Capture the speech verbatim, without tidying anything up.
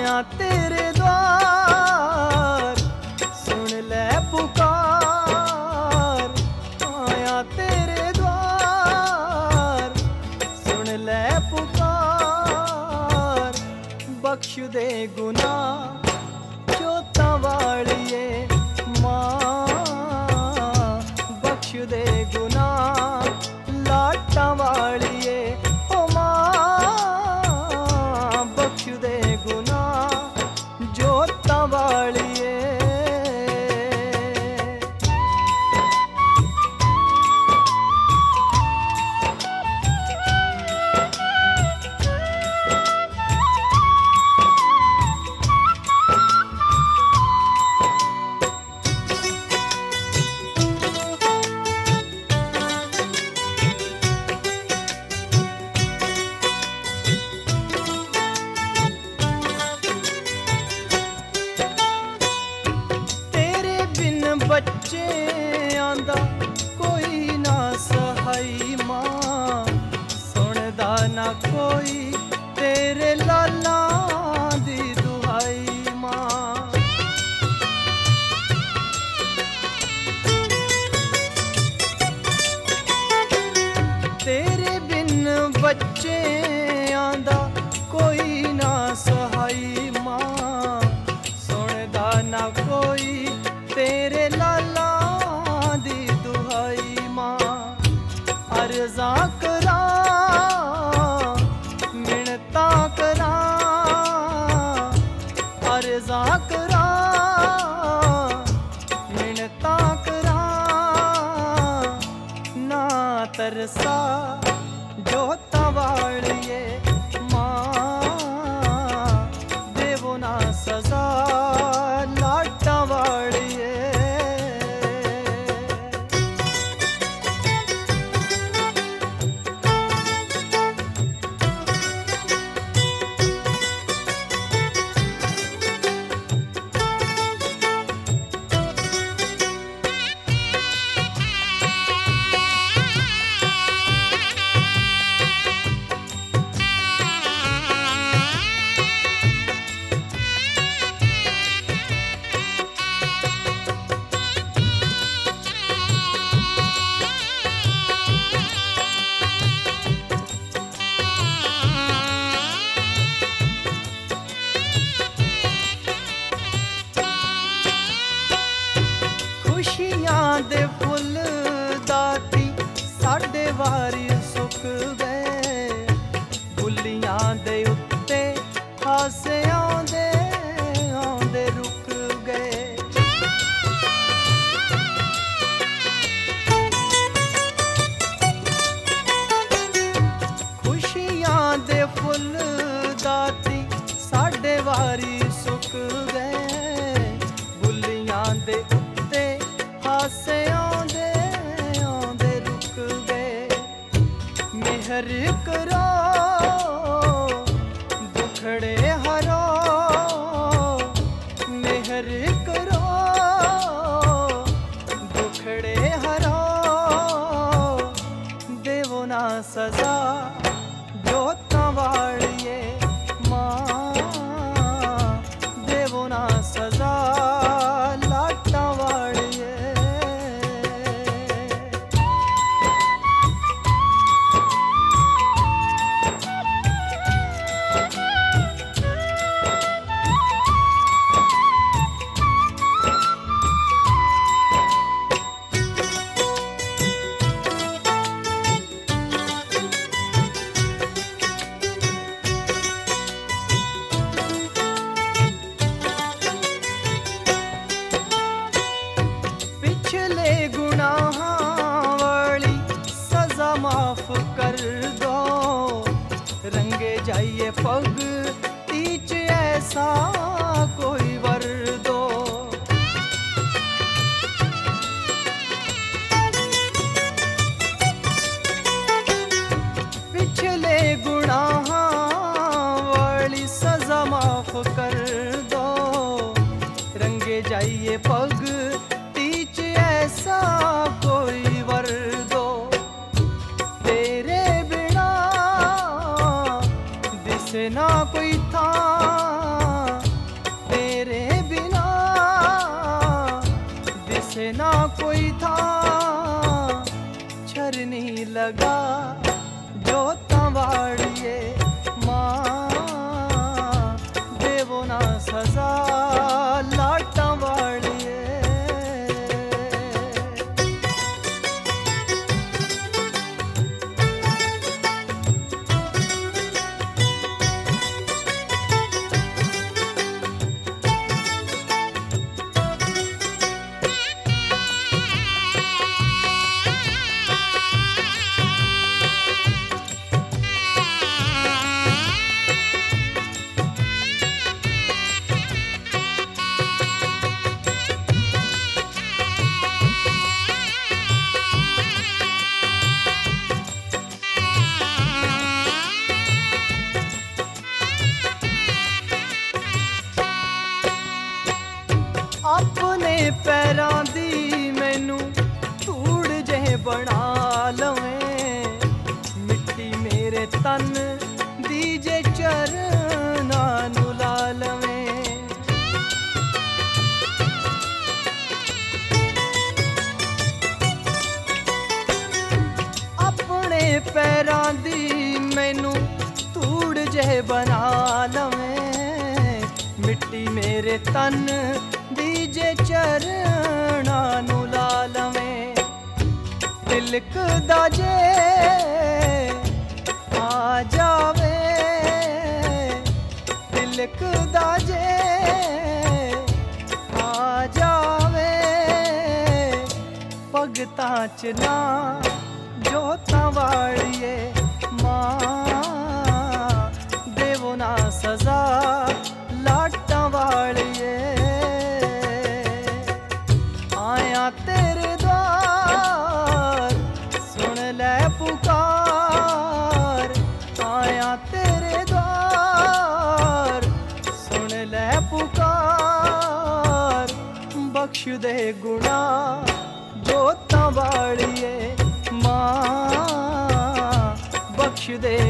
आया तेरे द्वार, सुन ले पुकार। आया तेरे द्वार, सुन ले पुकार। बख्श दे गुनाह जोता वालिए मां, बख्श दे गुनाह लाटा वालिए ओ मां। बख्श दे गुनाह जोता वालिए। बच्चे आंदा कोई ना सहाई मां, सुनदा ना कोई तेरे लाला दी दुहाई मां। तेरे बिन बच्चे आंदा कोई ना सहाई मां, सुनदा ना कोई तेरे लाला दी दुहाई मां। अर्ज़ा करा मिन्नता करा, अर्ज़ा करा मिन्नता करा। ना तरसा जोता वालिए मां, देवो ना सजा लाटा वालिए। खुशियां दे फुल दाती साडे वारी सुक गए, बुलियां दे उत्ते हासे आंदे आंदे रुक गए। खुशियां दे फुल दाती साडे वारी सुक गए, बुलियां दे हासे आंदे आंदे रुक गए। मेहर करो दुखड़े हरो, मेहर करो दुखड़े हरो। देवो ना सजा जोता वालिए मां, देवो ना सजा लाटा वालिए। माफ कर दो रंगे जाइए पग तीच ऐसा कोई वर दो। पिछले गुनाह वाली सजा माफ कर दो, रंगे जाइए पग तीच ऐसा कोई वर दो। तेरे बिना दिसे ना कोई था लगा जोतां वाड़िए मां देवो ना सजा लाटां वाड़िए। अपने पैरां दी मैनू धूड़ जे बना लवें, मिट्टी मेरे तन दी जे चरनां नू ला लवें। अपने पैरां दी मैनू धूड़ जे बना लवें, मिट्टी मेरे तन जे चरणां नू ला लवें। तिलकदा जे आ जावे, तिलकदा जे आ जावे, भगतां च ना जोतां वाड़िए मां देवो ना सजा लाटां वाड़िए। तेरे द्वार सुन ले पुकार, आया तेरे द्वार सुन ले पुकार, बख्श दे गुना जोतां वाड़िए मां बख्श दे